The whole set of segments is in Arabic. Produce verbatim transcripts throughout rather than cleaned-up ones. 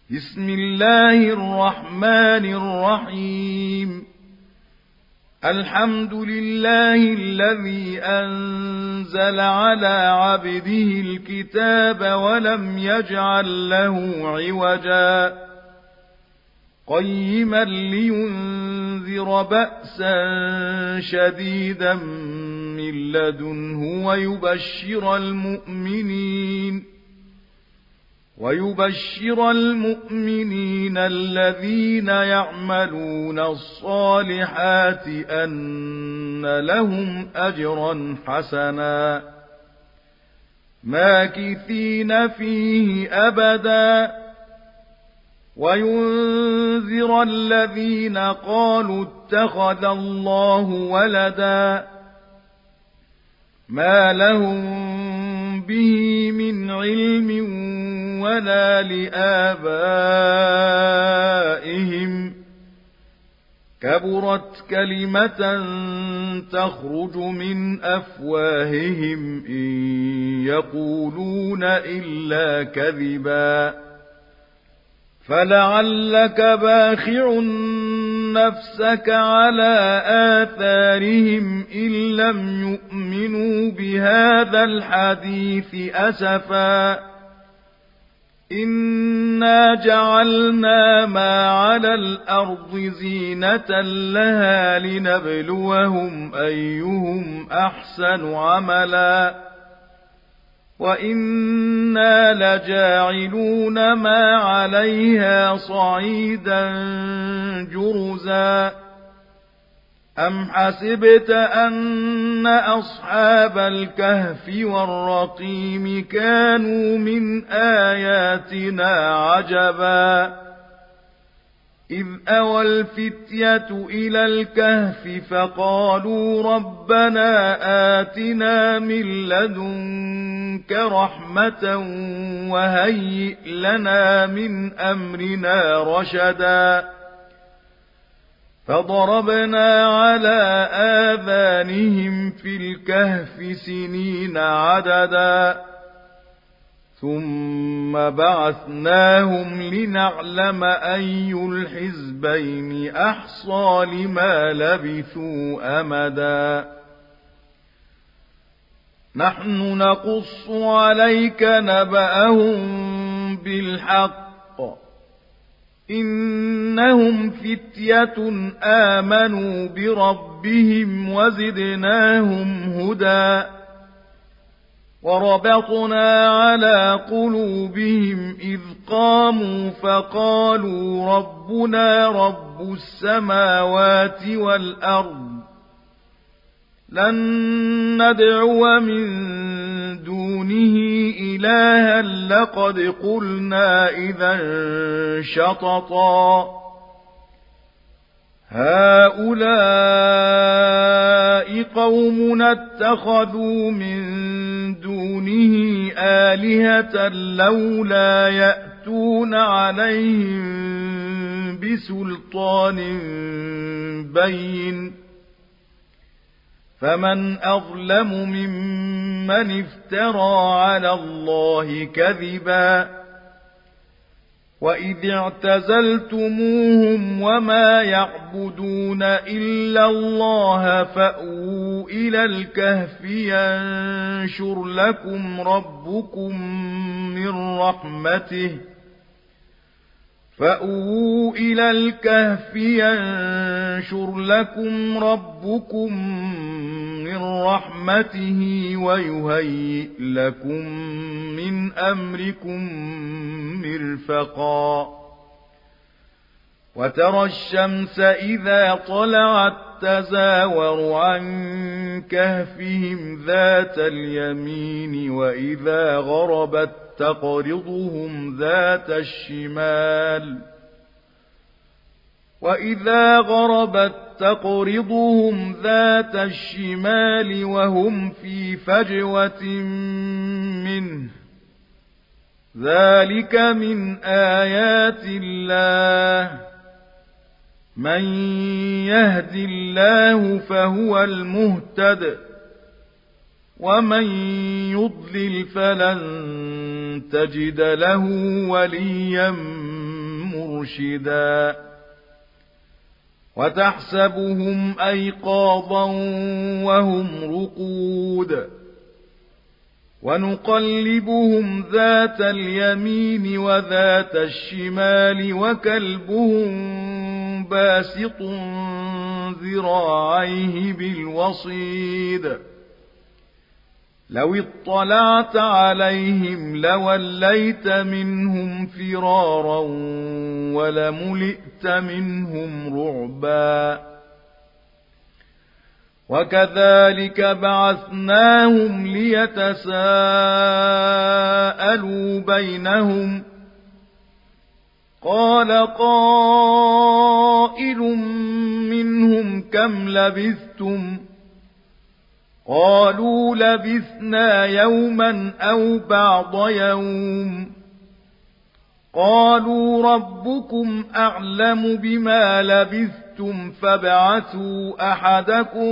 بسم الله الرحمن الرحيم. الحمد لله الذي أنزل على عبده الكتاب ولم يجعل له عوجا قيما لينذر بأسا شديدا من لدنه ويبشر المؤمنين ويبشر المؤمنين الذين يعملون الصالحات أن لهم أجرا حسنا ماكثين فيه أبدا وينذر الذين قالوا اتخذ الله ولدا ما لهم به من علم ولا لآبائهم كبرت كلمة تخرج من أفواههم إن يقولون إلا كذبا فلعلك باخع نفسك على آثارهم إن لم يؤمنوا بهذا الحديث أسفا إنا جعلنا ما على الأرض زينة لها لنبلوهم أيهم أحسن عملا وإنا لجاعلون ما عليها صعيدا جرزا أم حسبت أن أصحاب الكهف والرقيم كانوا من آياتنا عجبا إذ أوى الفتية إلى الكهف فقالوا ربنا آتنا من لدنك رحمة وهيئ لنا من أمرنا رشدا فضربنا على آذانهم في الكهف سنين عددا ثم بعثناهم لنعلم أي الحزبين أحصى لما لبثوا أمدا نحن نقص عليك نبأهم بالحق إنهم فتية آمنوا بربهم وزدناهم هدى وربطنا على قلوبهم إذ قاموا فقالوا ربنا رب السماوات والأرض لن ندعو من دونه إلها لقد قلنا إذا شططا هؤلاء قومنا اتخذوا من دونه آلهة لولا يأتون عليهم بسلطان بين فمن أظلم ممن افترى على الله كذبا وإذ اعتزلتموهم وما يعبدون إلا الله فأووا إلى الكهف ينشر لكم ربكم من رحمته فأووا إلى الكهف ينشر لكم ربكم من رحمته ويهيئ لكم من أمركم مرفقا وترى الشمس إذا طلعت تزاور عن كهفهم ذات اليمين وإذا غربت تقرضهم ذات الشمال وإذا غربت تقرضهم ذات الشمال وهم في فجوة منه ذلك من آيات الله من يهد الله فهو المهتد ومن يضلل فلن تجد له وليا مرشدا وتحسبهم أيقاظا وهم رقود ونقلبهم ذات اليمين وذات الشمال وكلبهم باسط ذراعيه بالوصيد لو اطلعت عليهم لوليت منهم فرارا ولملئت منهم رعبا وكذلك بعثناهم ليتساءلوا بينهم قال قائل منهم كم لبثتم قالوا لبثنا يوما أو بعض يوم قالوا ربكم أعلم بما لبثتم فابعثوا أحدكم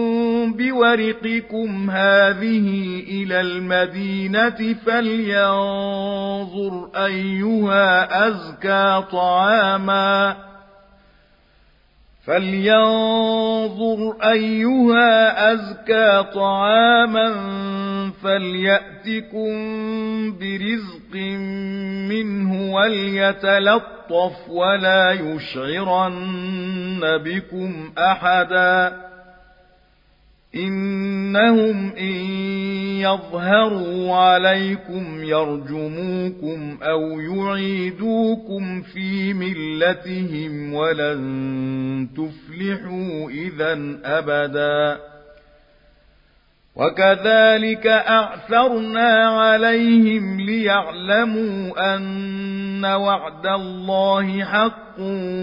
بورقكم هذه إلى المدينة فلينظر أيها أزكى طعاما فلينظر أيها أزكى طعاما فليأتكم برزق منه وليتلطف ولا يشعرن بكم أحدا إنهم إن يظهروا عليكم يرجموكم أو يعيدوكم في ملتهم ولن تفلحوا إذا أبدا وكذلك أعثرنا عليهم ليعلموا أن وعد الله حق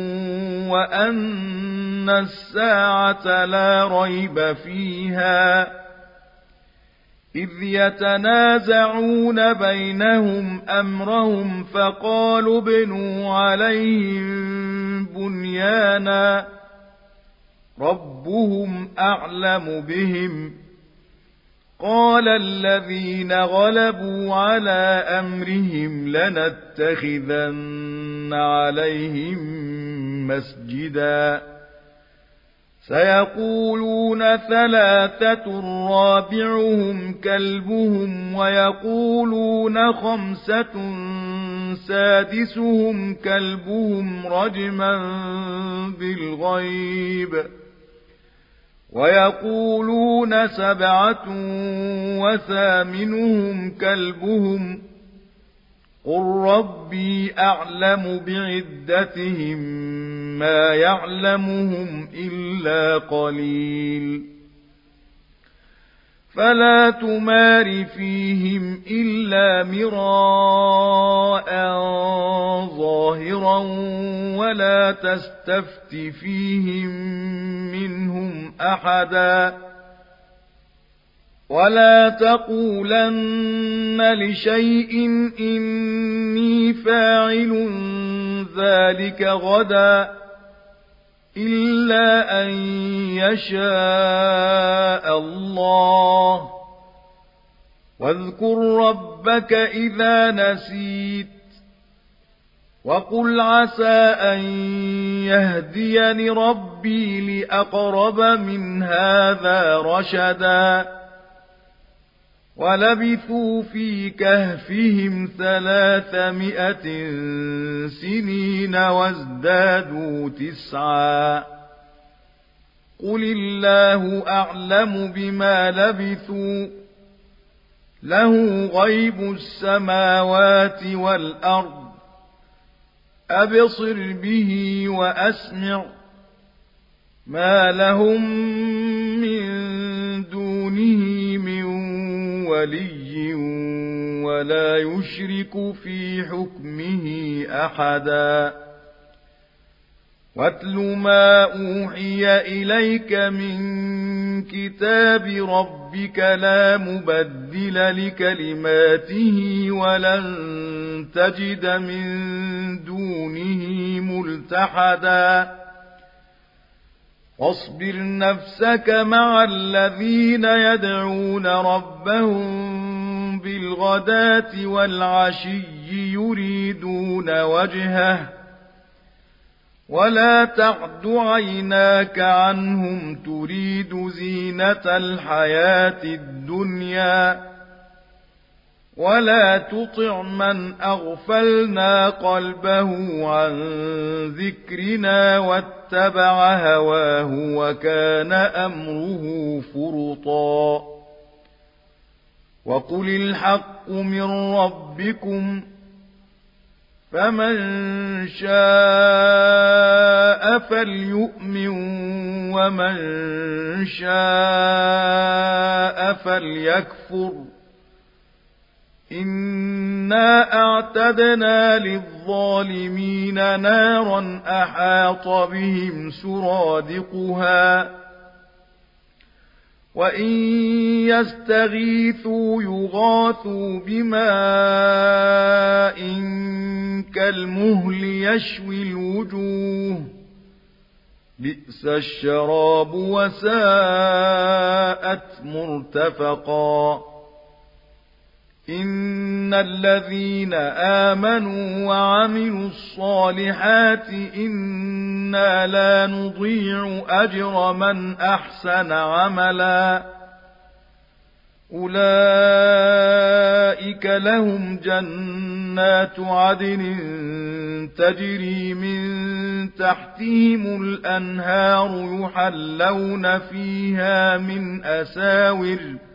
وأن الساعة لا ريب فيها إذ يتنازعون بينهم أمرهم فقالوا ابنوا عليهم بنيانا ربهم أعلم بهم قال الذين غلبوا على أمرهم لنتخذن عليهم مسجدا سيقولون ثلاثة رابعهم كلبهم ويقولون خمسة سادسهم كلبهم رجما بالغيب ويقولون سبعة وثامنهم كلبهم قل ربي أعلم بعدتهم ما يعلمهم إلا قليل فلا تمار فيهم إلا مراء ظاهرا ولا تستفت فيهم منهم أحدا ولا تقولن لشيء إني فاعل ذلك غدا إلا أن يشاء الله واذكر ربك إذا نسيت وقل عسى أن يهديني ربي لأقرب من هذا رشدا ولبثوا في كهفهم ثلاثمائة سنين وازدادوا تسعا قل الله أعلم بما لبثوا له غيب السماوات والأرض أبصر به وأسمع ما لهم من دونه من ولي ولا يشرك في حكمه أحدا واتل ما أوحي إليك من كتاب ربك لا مبدل لكلماته ولن تجد من دونه ملتحدا واصبر نفسك مع الذين يدعون ربهم بالغداة والعشي يريدون وجهه ولا تعد عيناك عنهم تريد زينة الحياة الدنيا ولا تطع من أغفلنا قلبه عن ذكرنا واتبع هواه وكان أمره فرطا وقل الحق من ربكم فمن شاء فليؤمن ومن شاء فليكفر إنا أعتدنا للظالمين نارا أحاط بهم سرادقها وإن يستغيثوا يغاثوا بماء كالمهل يشوي الوجوه بئس الشراب وساءت مرتفقا إن الذين آمنوا وعملوا الصالحات إنا لا نضيع أجر من أحسن عملا أولئك لهم جنات عدن تجري من تحتهم الأنهار يحلون فيها من أساور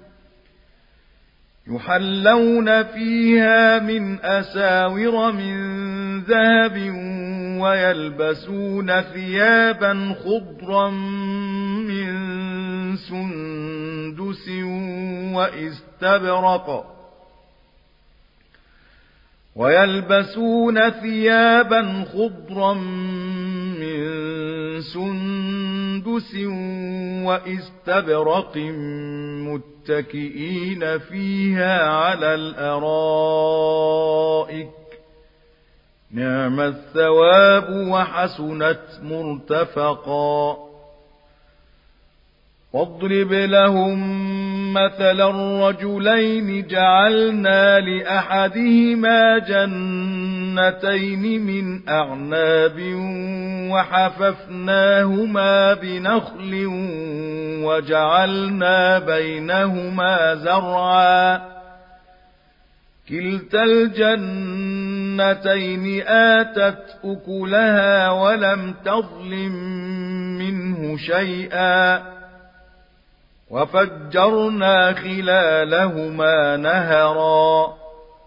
يحلون فيها من أساور من ذهب ويلبسون ثيابا خضرا من سندس وإستبرق ويلبسون ثيابا خضرا من سندس وإستبرق متكئين فيها على الأرائك نعم الثواب وحسنت مرتفقا واضرب لهم مثلا الرجلين جعلنا لأحدهما جنتين من أعناب وحففناهما بنخل وجعلنا بينهما زرعا كلتا الجنتين آتت أكلها ولم تظلم منه شيئا وفجرنا خلالهما نهرا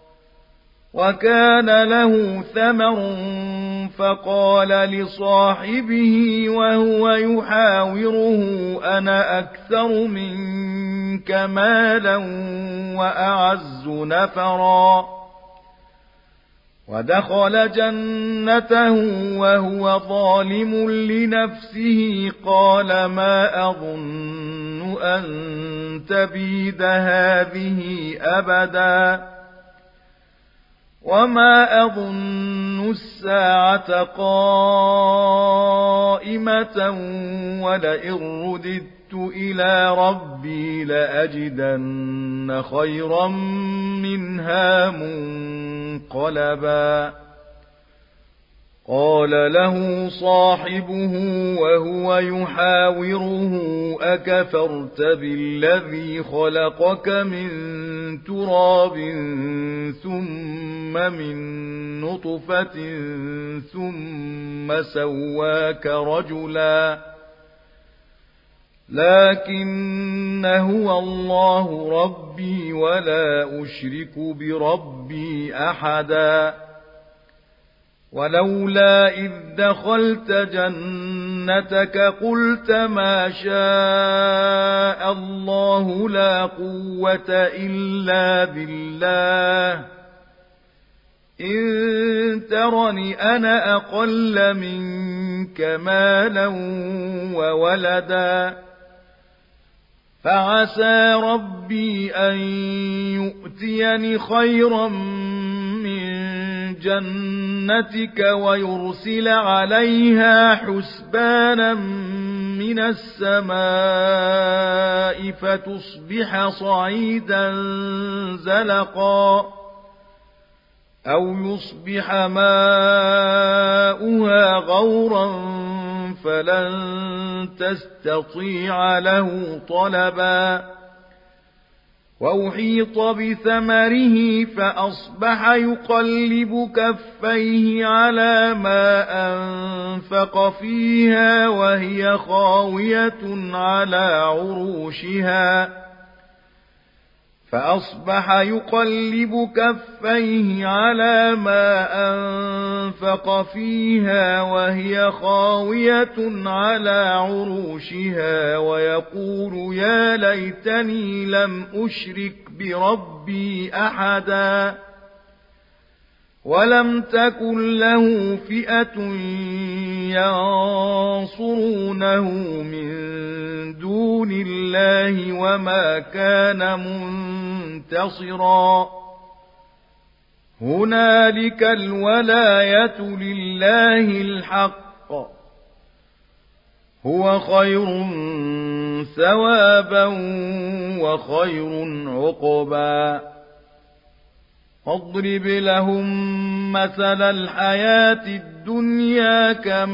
وكان له ثمر فقال لصاحبه وهو يحاوره أنا أكثر منك مالا وأعز نفرا ودخل جنته وهو ظالم لنفسه قال ما أظن أن تبيد هذه أبدا وما أظن الساعة قائمة ولئن رددت إلى ربي لأجدن خيرا منها منقلبا قال له صاحبه وهو يحاوره أكفرت بالذي خلقك من تراب ثم من نطفة ثم سواك رجلا لكن هو الله ربي ولا أشرك بربي أحدا ولولا إذ دخلت جنتك قلت ما شاء الله لا قوة إلا بالله إن ترني أنا أقل منك مالا وولدا فعسى ربي أن يؤتيني خيرا من جنتك ويرسل عليها حسبانا من السماء فتصبح صعيدا زلقا أو يصبح ماؤها غورا فلن تستطيع له طلبا وأحيط بثمره فأصبح يقلب كفيه على ما أنفق فيها وهي خاوية على عروشها فأصبح يقلب كفيه على ما أنفق فيها وهي خاوية على عروشها ويقول يا ليتني لم أشرك بربي أحدا ولم تكن له فئة ينصرونه من دون الله وما كان منتصرا هنالك الولاية لله الحق هو خير ثوابا وخير عقبا فاضرب لهم مثل الحياة الدنيا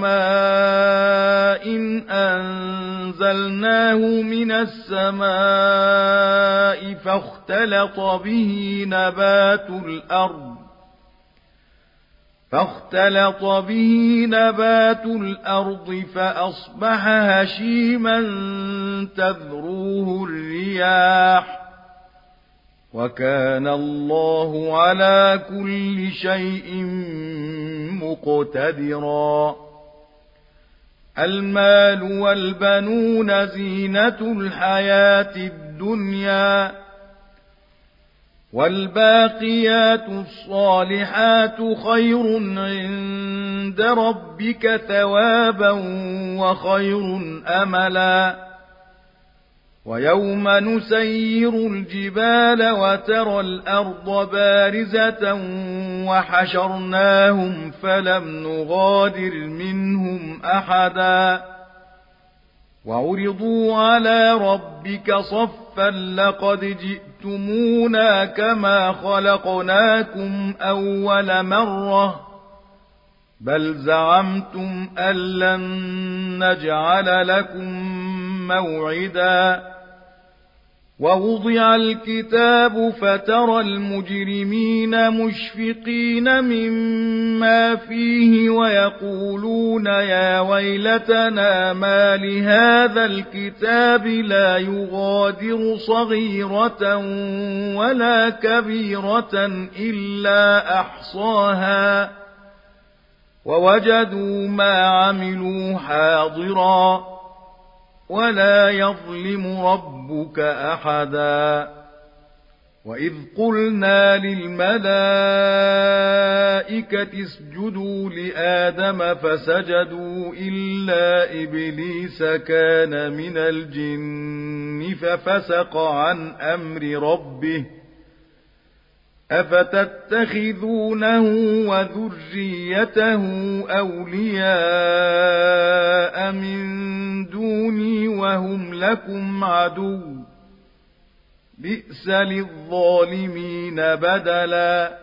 كماء إن أنزلناه من السماء فاختلط به نبات الأرض فاختلط به نبات الأرض فأصبح هشيما تذروه الرياح وكان الله على كل شيء مقتدرا المال والبنون زينة الحياة الدنيا والباقيات الصالحات خير عند ربك ثوابا وخير أملا ويوم نسير الجبال وترى الأرض بارزة وحشرناهم فلم نغادر منهم أحدا وعرضوا على ربك صفا لقد جئتمونا كما خلقناكم أول مرة بل زعمتم أن لن نجعل لكم موعدا ووضع الكتاب فترى المجرمين مشفقين مما فيه ويقولون يا ويلتنا ما لهذا الكتاب لا يغادر صغيرة ولا كبيرة إلا أحصاها ووجدوا ما عملوا حاضرا ولا يظلم ربك أحدا وإذ قلنا للملائكة اسجدوا لآدم فسجدوا إلا إبليس كان من الجن ففسق عن أمر ربه أفتتخذونه وذريته أولياء من دوني وهم لكم عدو بئس للظالمين بدلا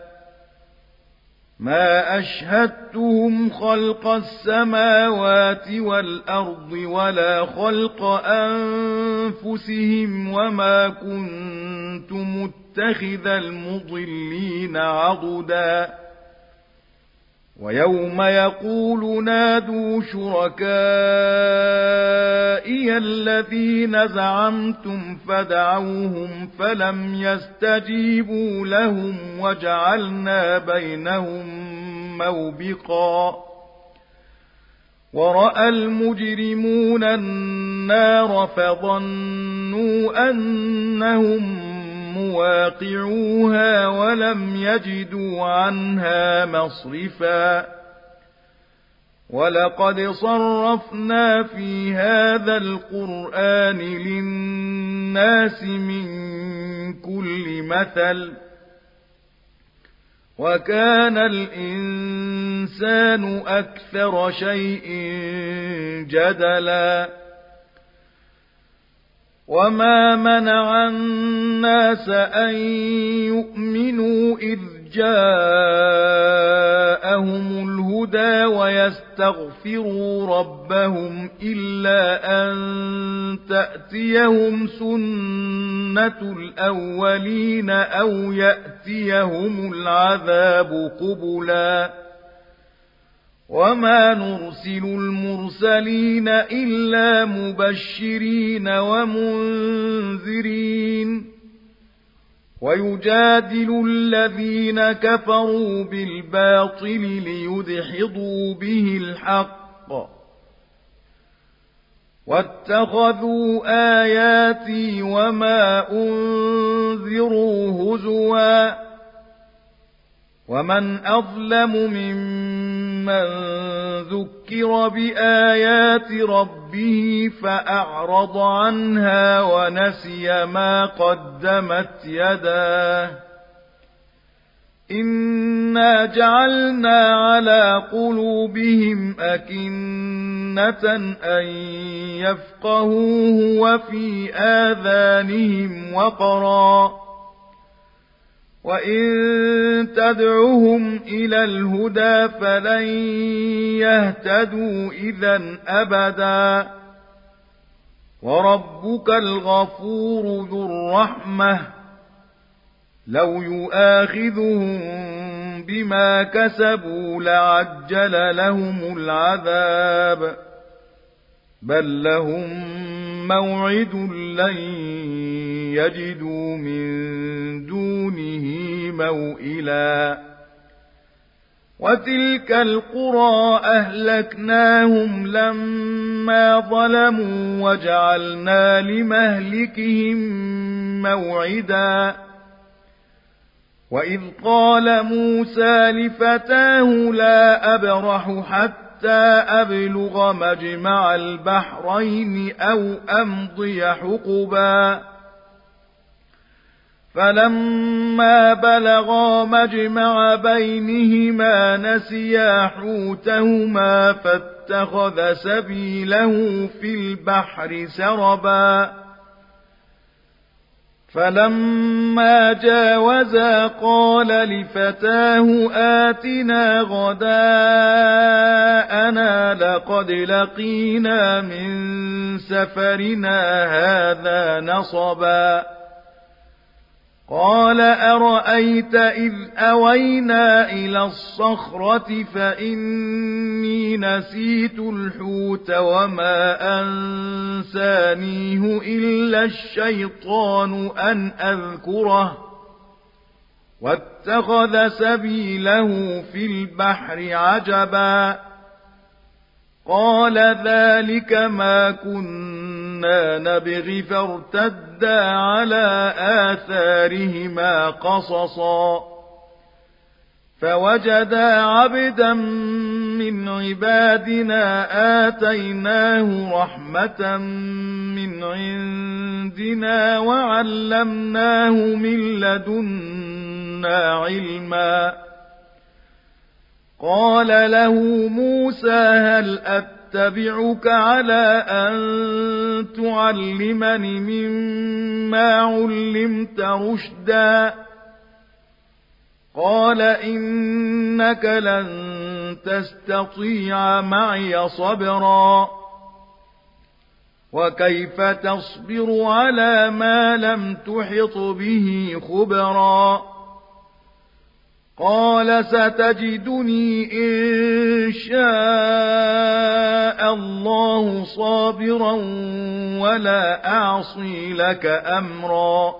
ما أشهدتهم خلق السماوات والأرض ولا خلق أنفسهم وما كنت متخذ المضلين عضدا ويوم يقول نادوا شركائي الذين زعمتم فدعوهم فلم يستجيبوا لهم وجعلنا بينهم موبقا ورأى المجرمون النار فظنوا أنهم مواقعوها ولم يجدوا عنها مصرفا ولقد صرفنا في هذا القرآن للناس من كل مثل وكان الإنسان أكثر شيء جدلا وما منع الناس أن يؤمنوا إذ جاءهم الهدى ويستغفروا ربهم إلا أن تأتيهم سنة الأولين أو يأتيهم العذاب قبلا وما نرسل المرسلين إلا مبشرين ومنذرين ويجادل الذين كفروا بالباطل ليدحضوا به الحق واتخذوا آياتي وما أنذروا هزوا ومن أظلم ممن ذكر بآيات ربه فأعرض عنها ونسي ما قدمت يداه إنا جعلنا على قلوبهم أكنة أن يفقهوه وفي آذانهم وقرا وإن تدعهم إلى الهدى فلن يهتدوا إذا أبدا وربك الغفور ذو الرحمة لو يؤاخذهم بما كسبوا لعجل لهم العذاب بل لهم موعد لن يجدوا من دونه موئلا وتلك القرى أهلكناهم لما ظلموا وجعلنا لمهلكهم موعدا وإذ قال موسى لفتاه لا أبرح حتى أبلغ مجمع البحرين أو أمضي حقبا فلما بلغا مجمع بينهما نسيا حوتهما فاتخذ سبيله في البحر سربا فلما جاوزا قال لفتاه آتنا غداءنا لقد لقينا من سفرنا هذا نصبا قال أرأيت إذ أوينا إلى الصخرة فإني نسيت الحوت وما أنسانيه إلا الشيطان أن أذكره واتخذ سبيله في البحر عجبا قال ذلك ما كنا نبغي فارتدا على آثارهما قصصا فوجدا عبدا من عبادنا آتيناه رحمة من عندنا وعلمناه من لدنا علما قال له موسى هل أتبعك على أن تعلمني مما علمت رشدا قال إنك لن تستطيع معي صبرا وكيف تصبر على ما لم تحط به خبرا قال ستجدني إن شاء الله صابرا ولا أعصي لك أمرا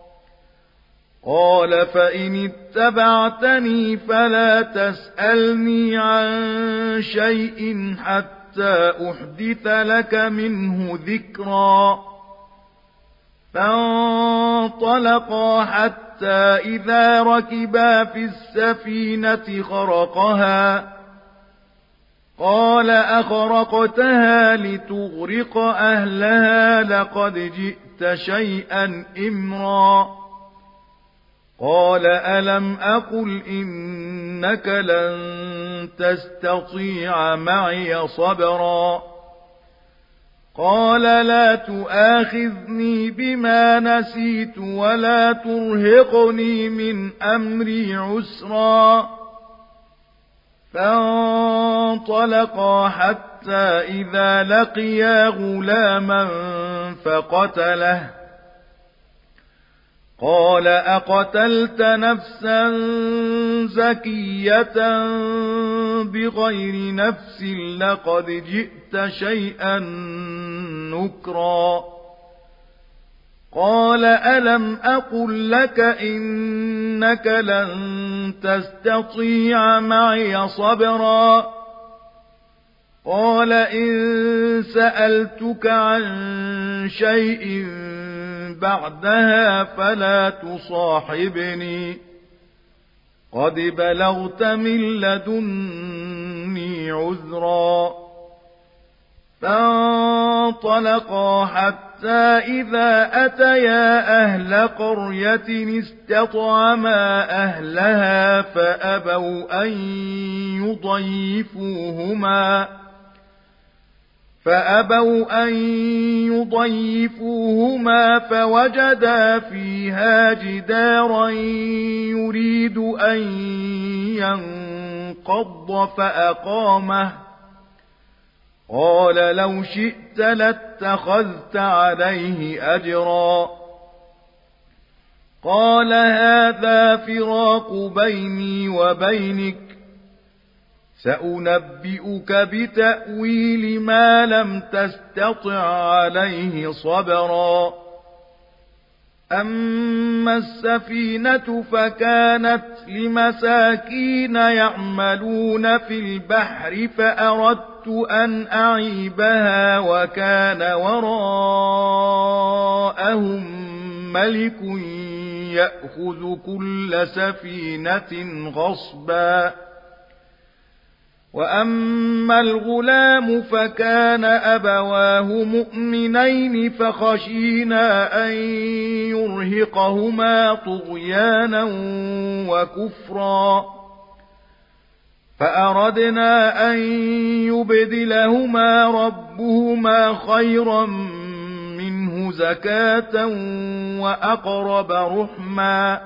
قال فإن اتبعتني فلا تسألني عن شيء حتى أحدث لك منه ذكرا فانطلقا حتى إذا ركبا في السفينة خرقها قال أخرقتها لتغرق أهلها لقد جئت شيئا إمرا قال ألم أقل إنك لن تستطيع معي صبرا قال لا تؤاخذني بما نسيت ولا ترهقني من أمري عسرا فانطلقا حتى إذا لقيا غلاما فقتله قال أقتلت نفسا زكية بغير نفس لقد جئت شيئا نكرا قال ألم أقل لك إنك لن تستطيع معي صبرا قال إن سألتك عن شيء بعدها فلا تصاحبني قد بلغت من لدني عذرا فانطلقا حتى إذا أتيا أهل قرية استطعما أهلها فأبوا أن يضيفوهما فأبوا أن يضيفوهما فوجدا فيها جدارا يريد أن ينقض فأقامه قال لو شئت لاتخذت عليه أجرا قال هذا فراق بيني وبينك سأنبئك بتأويل ما لم تستطع عليه صبرا أما السفينة فكانت لمساكين يعملون في البحر فأردت أن أعيبها وكان وراءهم ملك يأخذ كل سفينة غصبا وأما الغلام فكان أبواه مؤمنين فخشينا أن يرهقهما طغيانا وكفرا فأردنا أن يبدلهما ربهما خيرا منه زكاة وأقرب رحما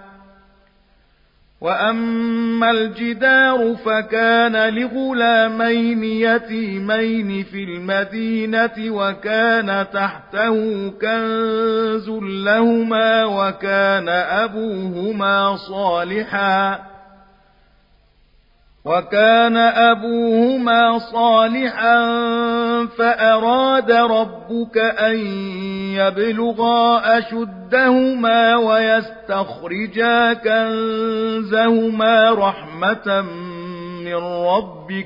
وأما الجدار فكان لغلامين يتيمين في المدينة وكان تحته كنز لهما وكان أبوهما صالحا وكان أبوهما صالحا فأراد ربك أن يبلغا أشدهما ويستخرجا كنزهما رحمة من ربك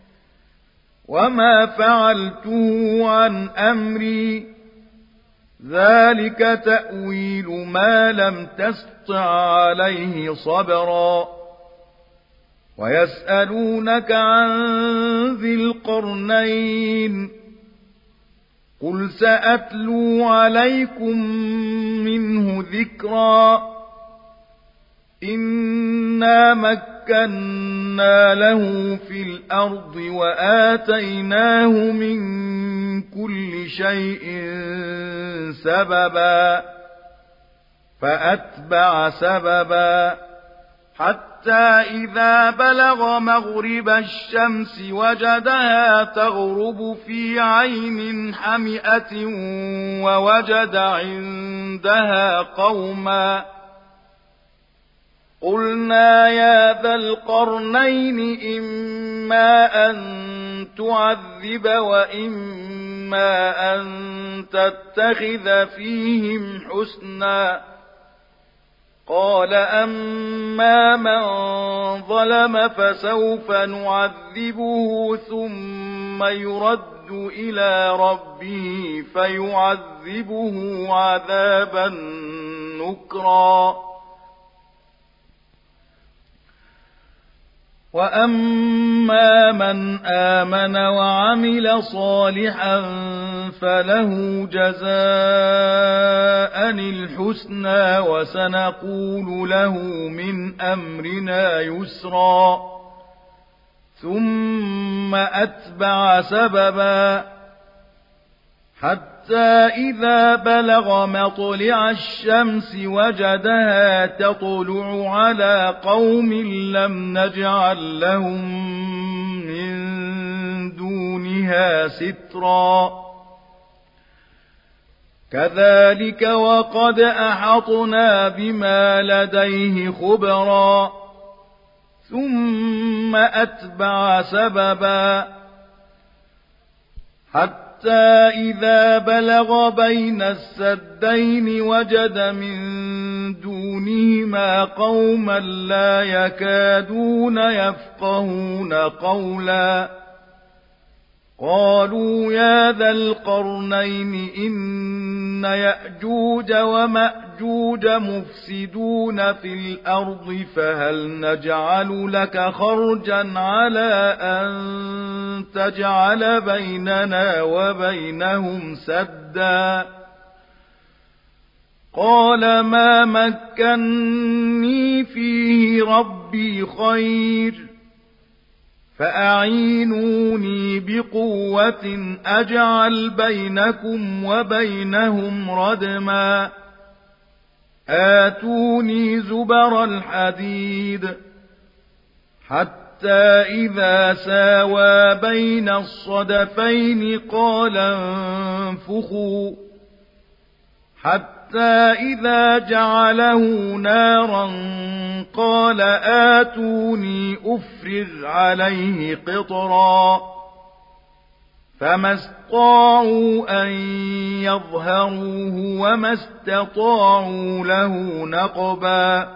وما فعلته عن أمري ذلك تأويل ما لم تستطع عليه صبرا ويسألونك عن ذي القرنين قل سأتلو عليكم منه ذكرا إنا مكنا له في الأرض وآتيناه من كل شيء سببا فأتبع سببا حتى إذا بلغ مغرب الشمس وجدها تغرب في عين حمئة ووجد عندها قوما قلنا يا ذا القرنين إما أن تعذب وإما أن تتخذ فيهم حسنا قال أما من ظلم فسوف نعذبه ثم يرد إلى ربه فيعذبه عذابا نكرا وأما من آمن وعمل صالحا فله جزاء الحسنى وسنقول له من أمرنا يسرا ثم أتبع سببا حتى إذا بلغ مطلع الشمس وجدها تطلع على قوم لم نجعل لهم من دونها سترا كذلك وقد أحطنا بما لديه خبرا ثم أتبع سببا حتى حتى إذا بلغ بين السدين وجد من دونهما قوما لا يكادون يفقهون قولا قالوا يا ذا القرنين إن يأجوج ومأجوج مفسدون في الأرض فهل نجعل لك خرجا على أن تجعل بيننا وبينهم سدا قال ما مكني فيه ربي خير فأعينوني بقوة أجعل بينكم وبينهم ردما آتوني زبر الحديد حتى إذا ساوى بين الصدفين قال انفخوا حتى إذا جعله نارا قال آتوني أفرغ عليه قطرا فما استطاعوا أن يظهروه وما استطاعوا له نقبا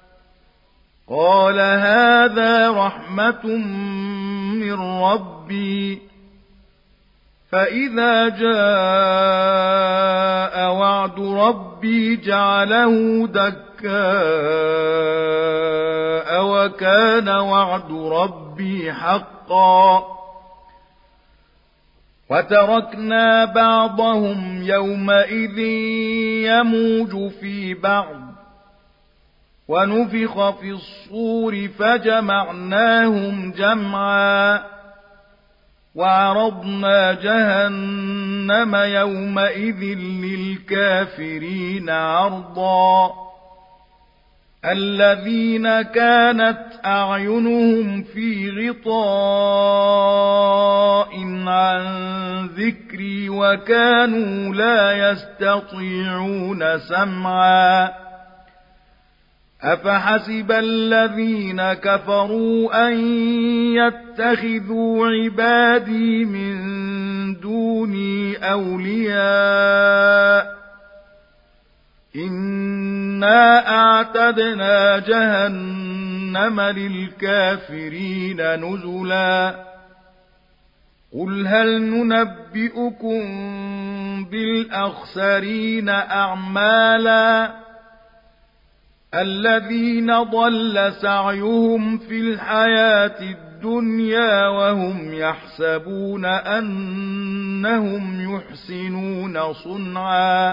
قال هذا رحمة من ربي فإذا جاء وعد ربي جعله دكاء وكان وعد ربي حقا وتركنا بعضهم يومئذ يموج في بعض ونفخ في الصور فجمعناهم جمعا وعرضنا جهنم يومئذ للكافرين عرضا الذين كانت أعينهم في غطاء عن ذكري وكانوا لا يستطيعون سمعا أفحسب الذين كفروا أن يتخذوا عبادي من دوني أولياء إنا أعتدنا جهنم للكافرين نزلا قل هل ننبئكم بالأخسرين أعمالا الذين ضل سعيهم في الحياة الدنيا وهم يحسبون أنهم يحسنون صنعا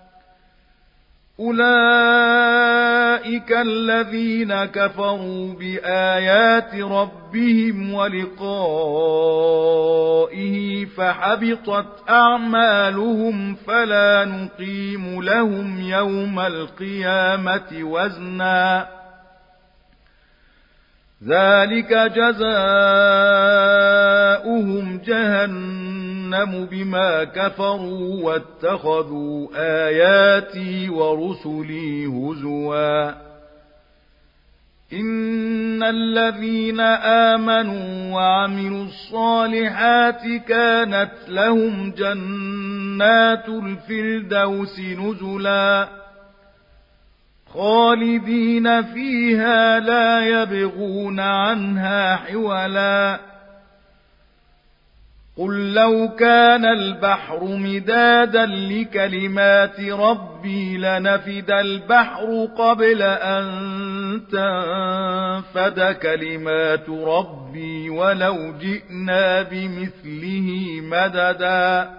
أولئك الذين كفروا بآيات ربهم ولقائه فحبطت أعمالهم فلا نقيم لهم يوم القيامة وزنا ذلك جزاؤهم جهنم بما كفروا واتخذوا آياتي ورسلي هزوا إن الذين آمنوا وعملوا الصالحات كانت لهم جنات الفردوس نزلا خالدين فيها لا يبغون عنها حولا قل لو كان البحر مدادا لكلمات ربي لنفد البحر قبل أن تنفد كلمات ربي ولو جئنا بمثله مددا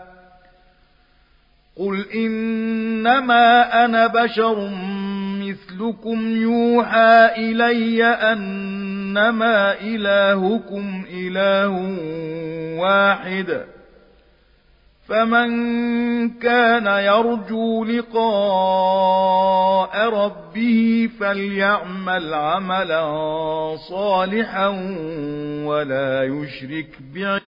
قل إنما أنا بشر مثلكم يوحى إلي أنما إلهكم إله واحد فمن كان يرجو لقاء ربه فليعمل عملا صالحا ولا يشرك بعبادة